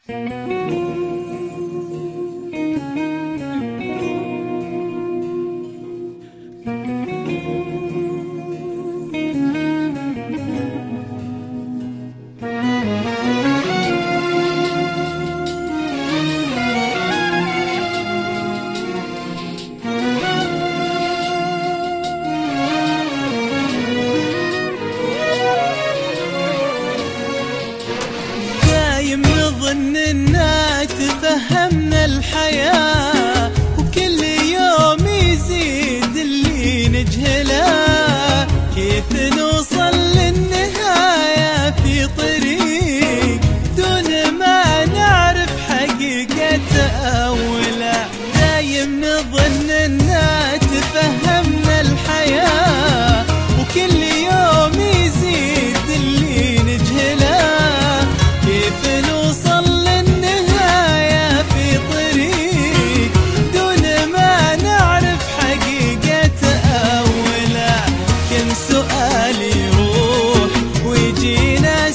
نظن إنها تفهمنا الحياة، وكل يوم يزيد اللي نجهله. كيف نوصل للنهاية في طريق دون ما نعرف حقيقة أوله؟ دايم نظن إنها تفهمنا الحياة، وكل يوم يزيد اللي نجهله. كيف نوصل للنهاية في طريق دون ما نعرف حقيقة أوله؟ كم سؤال يروح ويجينا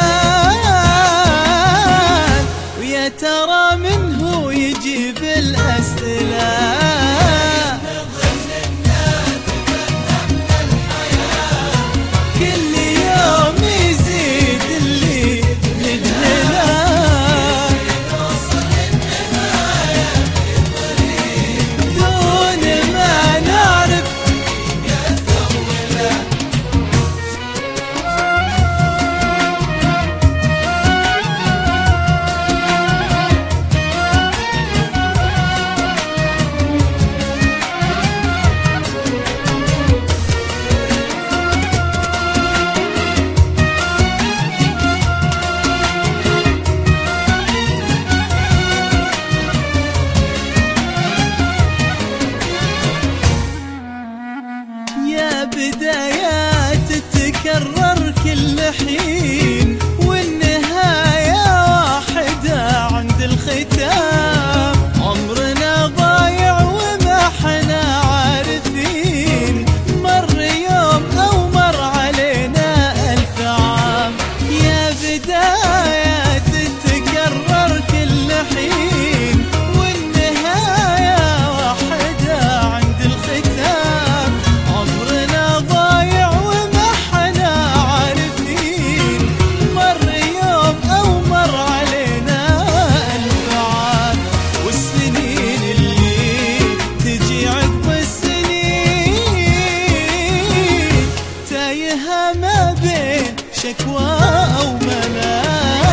سؤال، ويا ترى من هو يجيب الأسئلة؟ بدايات تتكرر كل حين، والنهاية واحدة عند الختام. عمرنا ضايع وما احنا عارفين، مر يوم أو مر علينا 1000 عام. يا بدايات تتكرر كل حين، والنهاية واحدة عند الختام. عمرنا ضايع وما احنا عارفين، مر يوم أو مر علينا 1000 عام. والسنين اللي تجي عقب السنين تايهة ما بين شكوى أو ملام.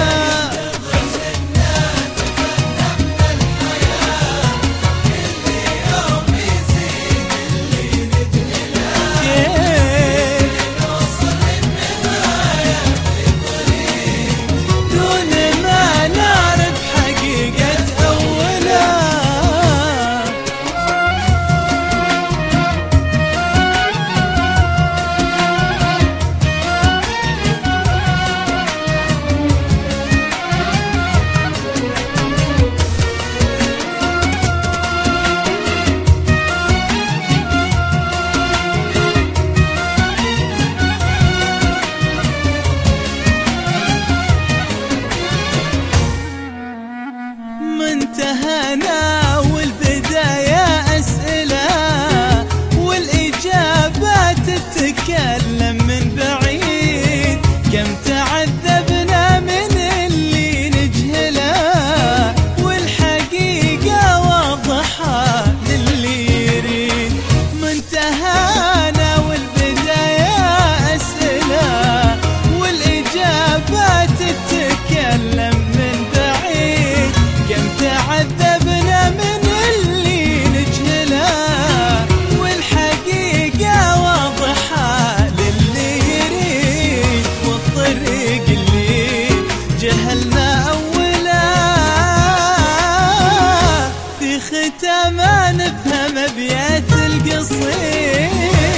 منتهانا والبداية أسئلة، والإجابات تتكلم من بعيد. كم تعذبنا من اللي نجهله، والحقيقة واضحة للي يريد. منتهانا والبداية أسئلة، والإجابات تتكلم من بعيد. كم تعذبنا من اللي نجهله، والحقيقة واضحة للي يريد. والطريق اللي جهلنا أوله في ختامه نفهم أبيات القصيد.